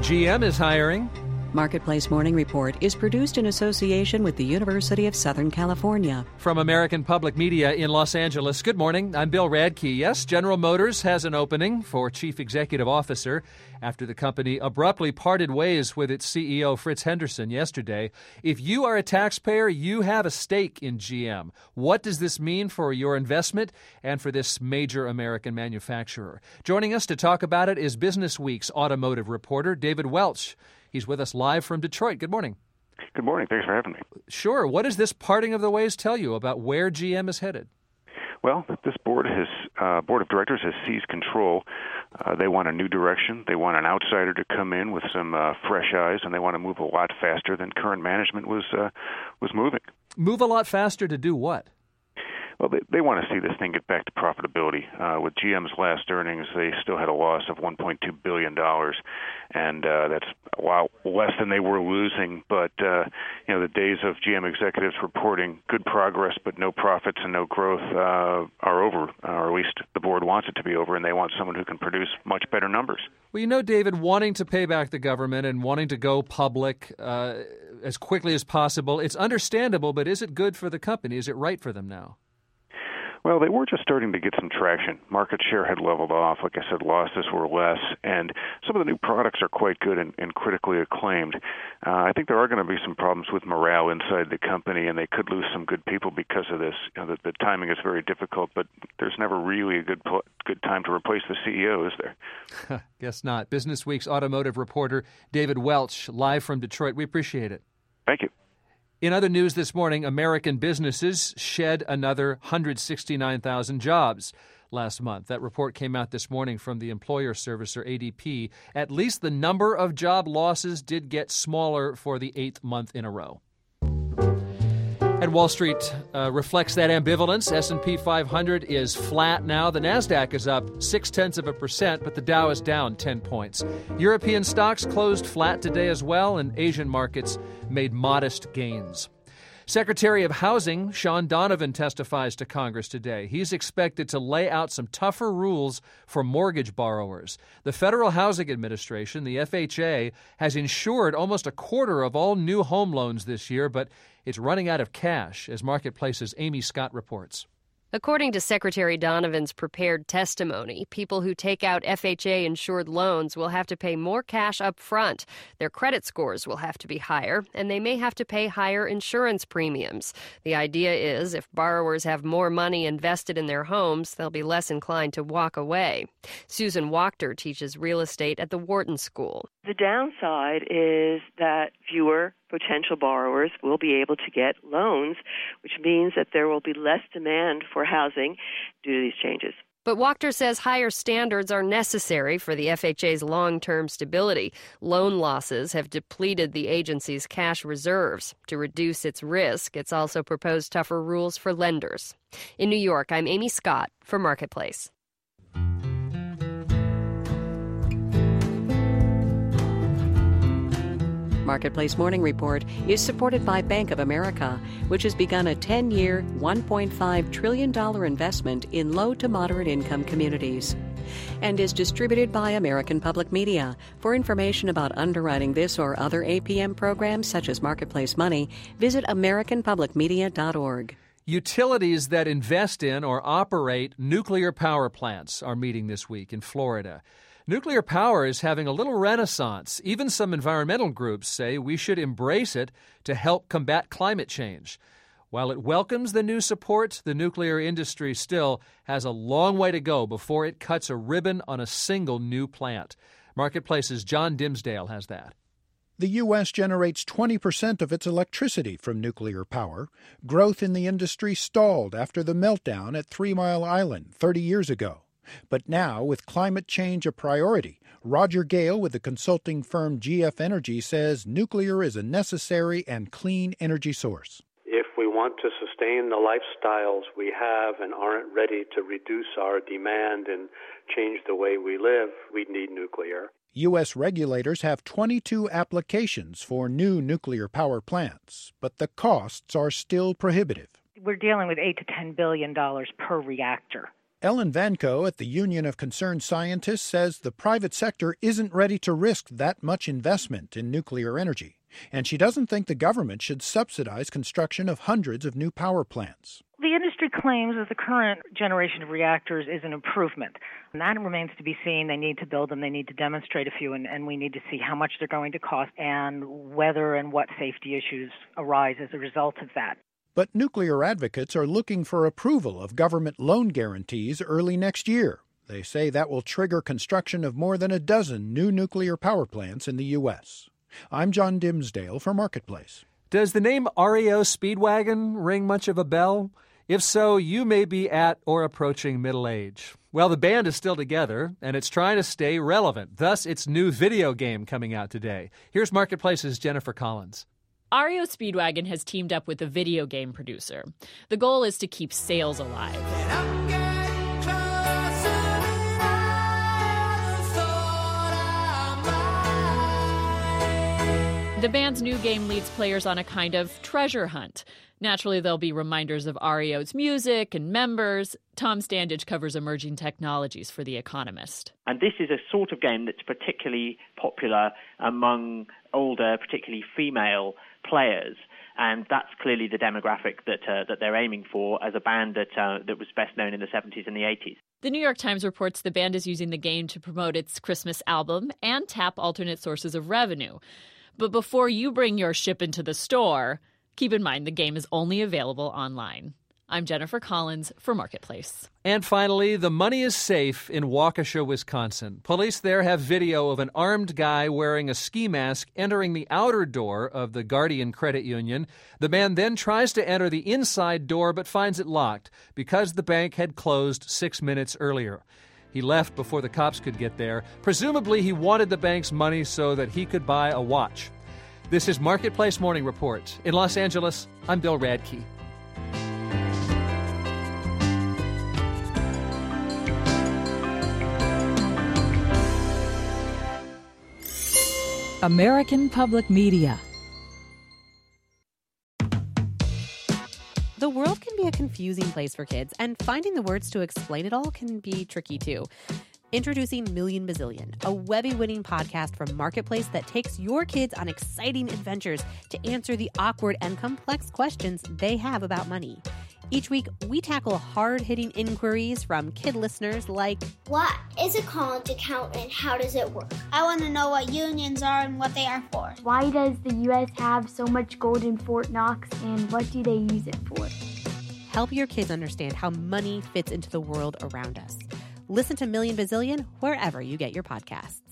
GM is hiring. Marketplace Morning Report is produced in association with the University of Southern California. From American Public Media in Los Angeles, good morning. I'm Bill Radke. Yes, General Motors has an opening for Chief Executive Officer after the company abruptly parted ways with its CEO, Fritz Henderson, yesterday. If you are a taxpayer, you have a stake in GM. What does this mean for your investment and for this major American manufacturer? Joining us to talk about it is Business Week's automotive reporter, David Welch. He's with us live from Detroit. Good morning. Good morning. Thanks for having me. Sure. What does this parting of the ways tell you about where GM is headed? Well, this board of directors has seized control. They want a new direction. They want an outsider to come in with some fresh eyes, and they want to move a lot faster than current management was moving. Move a lot faster to do what? Well, they want to see this thing get back to profitability. With GM's last earnings, they still had a loss of $1.2 billion, and that's a lot less than they were losing. But, the days of GM executives reporting good progress but no profits and no growth are over, or at least the board wants it to be over, and they want someone who can produce much better numbers. Well, David, wanting to pay back the government and wanting to go public as quickly as possible, it's understandable, but is it good for the company? Is it right for them now? Well, they were just starting to get some traction. Market share had leveled off. Like I said, losses were less, and some of the new products are quite good and critically acclaimed. I think there are going to be some problems with morale inside the company, and they could lose some good people because of this. The timing is very difficult, but there's never really a good time to replace the CEO, is there? Guess not. Business Week's automotive reporter David Welch, live from Detroit. We appreciate it. Thank you. In other news this morning, American businesses shed another 169,000 jobs last month. That report came out this morning from the employer servicer ADP. At least the number of job losses did get smaller for the 8th month in a row. And Wall Street reflects that ambivalence. S&P 500 is flat now. The Nasdaq is up 0.6%, but the Dow is down 10 points. European stocks closed flat today as well, and Asian markets made modest gains. Secretary of Housing Sean Donovan testifies to Congress today. He's expected to lay out some tougher rules for mortgage borrowers. The Federal Housing Administration, the FHA, has insured almost a quarter of all new home loans this year, but it's running out of cash, as Marketplace's Amy Scott reports. According to Secretary Donovan's prepared testimony, people who take out FHA-insured loans will have to pay more cash up front. Their credit scores will have to be higher, and they may have to pay higher insurance premiums. The idea is if borrowers have more money invested in their homes, they'll be less inclined to walk away. Susan Wachter teaches real estate at the Wharton School. The downside is that fewer potential borrowers will be able to get loans, which means that there will be less demand for housing due to these changes. But Wachter says higher standards are necessary for the FHA's long-term stability. Loan losses have depleted the agency's cash reserves. To reduce its risk, it's also proposed tougher rules for lenders. In New York, I'm Amy Scott for Marketplace. Marketplace Morning Report is supported by Bank of America, which has begun a 10-year, $1.5 trillion investment in low to moderate income communities, and is distributed by American Public Media. For information about underwriting this or other APM programs, such as Marketplace Money, visit americanpublicmedia.org. Utilities that invest in or operate nuclear power plants are meeting this week in Florida. Nuclear power is having a little renaissance. Even some environmental groups say we should embrace it to help combat climate change. While it welcomes the new support, the nuclear industry still has a long way to go before it cuts a ribbon on a single new plant. Marketplace's John Dimsdale has that. The U.S. generates 20% of its electricity from nuclear power. Growth in the industry stalled after the meltdown at 3 Mile Island 30 years ago. But now, with climate change a priority, Roger Gale with the consulting firm GF Energy says nuclear is a necessary and clean energy source. If we want to sustain the lifestyles we have and aren't ready to reduce our demand and change the way we live, we need nuclear. U.S. regulators have 22 applications for new nuclear power plants, but the costs are still prohibitive. We're dealing with $8 to $10 billion per reactor. Ellen Vanko at the Union of Concerned Scientists says the private sector isn't ready to risk that much investment in nuclear energy, and she doesn't think the government should subsidize construction of hundreds of new power plants. The industry claims that the current generation of reactors is an improvement, and that remains to be seen. They need to build them, they need to demonstrate a few, and we need to see how much they're going to cost and whether and what safety issues arise as a result of that. But nuclear advocates are looking for approval of government loan guarantees early next year. They say that will trigger construction of more than a dozen new nuclear power plants in the U.S. I'm John Dimsdale for Marketplace. Does the name REO Speedwagon ring much of a bell? If so, you may be at or approaching middle age. Well, the band is still together, and it's trying to stay relevant. Thus, its new video game coming out today. Here's Marketplace's Jennifer Collins. REO Speedwagon has teamed up with a video game producer. The goal is to keep sales alive. The band's new game leads players on a kind of treasure hunt. Naturally, there'll be reminders of REO's music and members. Tom Standage covers emerging technologies for The Economist. And this is a sort of game that's particularly popular among older, particularly female players. And that's clearly the demographic that they're aiming for as a band that was best known in the 70s and the 80s. The New York Times reports the band is using the game to promote its Christmas album and tap alternate sources of revenue. But before you bring your ship into the store, keep in mind the game is only available online. I'm Jennifer Collins for Marketplace. And finally, the money is safe in Waukesha, Wisconsin. Police there have video of an armed guy wearing a ski mask entering the outer door of the Guardian Credit Union. The man then tries to enter the inside door but finds it locked because the bank had closed 6 minutes earlier. He left before the cops could get there. Presumably, he wanted the bank's money so that he could buy a watch. This is Marketplace Morning Report. In Los Angeles, I'm Bill Radke. American Public Media. The world can be a confusing place for kids, and finding the words to explain it all can be tricky too. Introducing Million Bazillion, a Webby-winning podcast from Marketplace that takes your kids on exciting adventures to answer the awkward and complex questions they have about money. Each week, we tackle hard-hitting inquiries from kid listeners like, what is a college account and how does it work? I want to know what unions are and what they are for. Why does the U.S. have so much gold in Fort Knox and what do they use it for? Help your kids understand how money fits into the world around us. Listen to Million Bazillion wherever you get your podcasts.